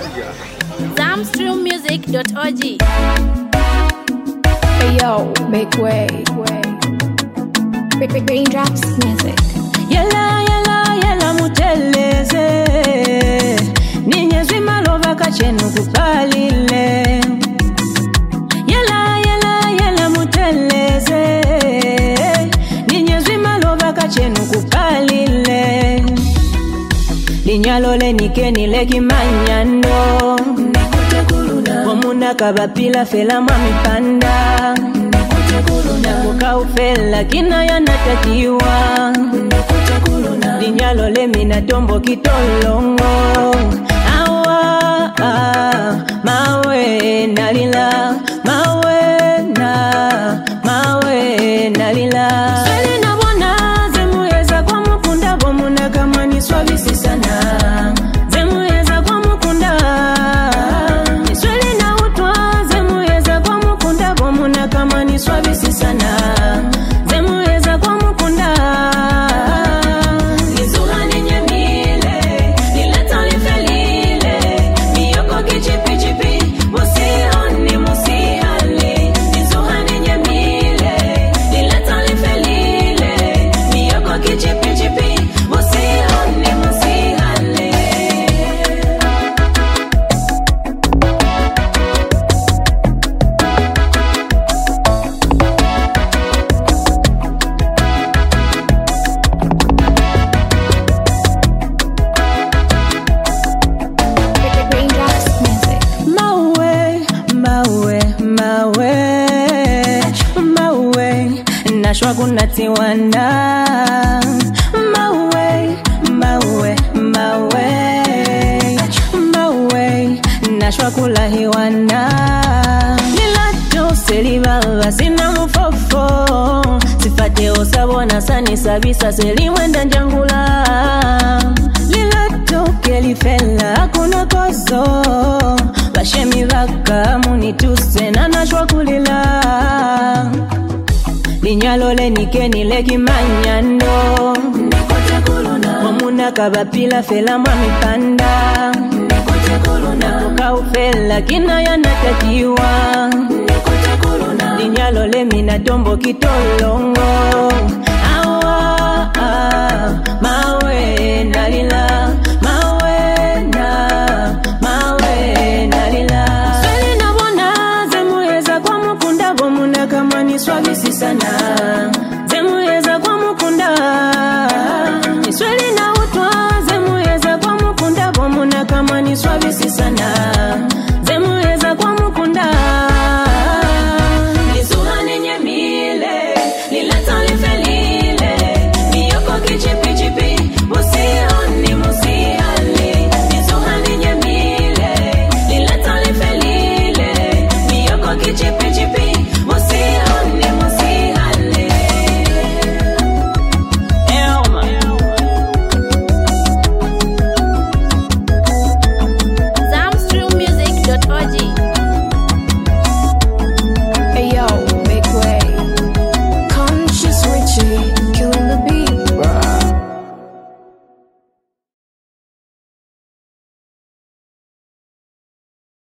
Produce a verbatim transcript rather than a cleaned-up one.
zamstream music dot org. Hey yo, make way, way. Raindrops music. Yela yela yela muteleze Ninyezwi malova kachenu kupalile Yela yela yela muteleze Ninyezwi malova kachenu kupalile Linyalole nikeni leki manyando Omuna kabapila fela mwami panda Nakuka ufela kina ya natakiwa Linyalo lemi na tombo kitolongo Awa, ah, mawe nalila Mawe na, mawe nalila Sweli na wana zemueza kwa mukunda Bomuna kama ni swabisi sana Zemueza kwa mukunda Sweli na utwa zemueza kwa mukunda Bomuna kama ni swabisi sana Zemueza kwa mukunda Nizuha ninye mile Nileta lifelile Miyoko kichipi chipi Musioni musihali Nizuha ninye mile Nileta lifelile Miyoko kichipi chipi Musioni musihali Raindrops music. Mawe, mawe, mawe Mawe, nashwa kunatiwana Mawe, mawe, mawe Mawe, nashwa kulahiwana Nilato selibaba sina mufofo Sifate osabona sani sabisa seliwenda njangula Lilato kelifela kuna koso Bashemi baka munituse na nashwa kulila Linyalole nikeni leki manyando Omuna kabapila fela mwami panda Nakuka ufela kina ya natakiwa Linyalole mina tombo kitolongo Awa, ah, mawe nalila